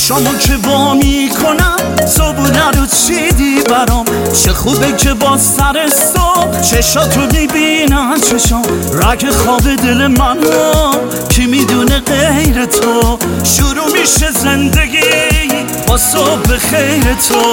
چشامو که وا میکنم صبونه رو چیدی برام. چه خوبه که با سر صبح چشاتو میبینن چشام. رگ خواب دل منو کی میدونه غیر تو. شروع میشه زندگی با صبح خیر تو.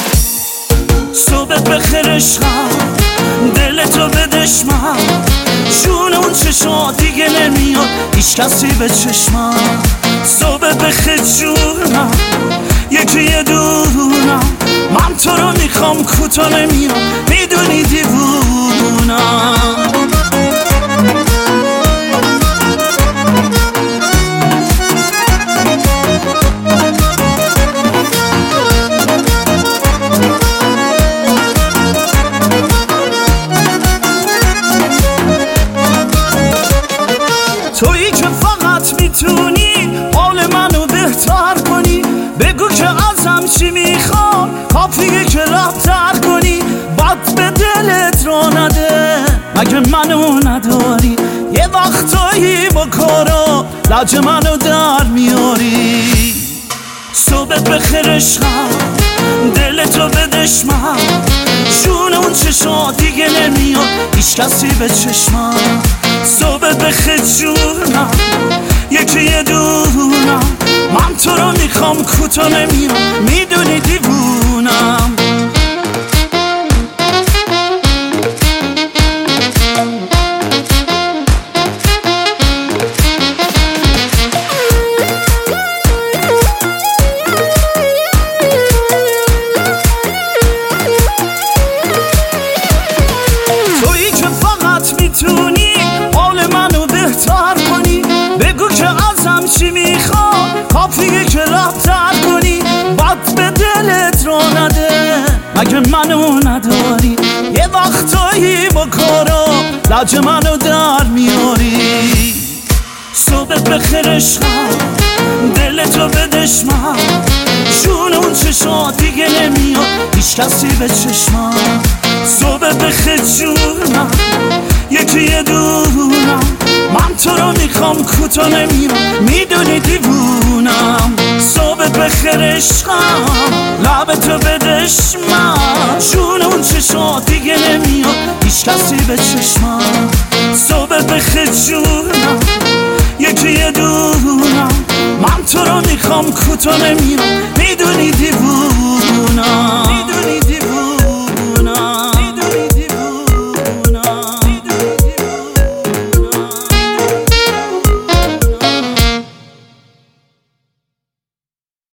صبح بخیر عشقم دلتو بدشمم. جون اون چشا دیگه نمیاد هیچ کسی به چشمم. صبح بخیر جونم یکی یه دونم. من تو رو میخوام کوتا نمیام میدونی دیوونم. تویی که فقط میتونی حال منو بهتر کنی. بگو که ازم چی میخوام کافیه که رفتر کنی. بد به دلت را نده مگه منو نداری. یه وقتایی با کارا لج منو در میاری. صبح بخیر عشقم دلتو بدشمم. جون اون چشا دیگه نمیاد هیچ کسی به چشمم. صبح بخیر جونم یکی یه دونم. من تو رو میخوام کوتا نمیام میدونی دیوونم. تویی که فقط میتونی حال منو بهتر کنی. بگو که ازم چی میخوام کافیه که رفتر کنی. بد به دلت را نده مگه منو نداری. یه وقتایی با کارا لج منو در میاری. صبح بخیر عشقم دلتو بدشمم. جون اون چشا دیگه نمیاد هیچ کسی به چشمم. صبح بخیر جونم یکی یه دونم. من تو رو میخوام کوتا نمیام میدونی دیوونم. صبح بخیر عشقم لبتو بدشمم. جون اون چشا دیگه نمیاد هیچ کسی به چشمم. صبح بخیر جونم یکی یه دونم. من تو رو میخوام کوتا نمیام میدونی دیوونم.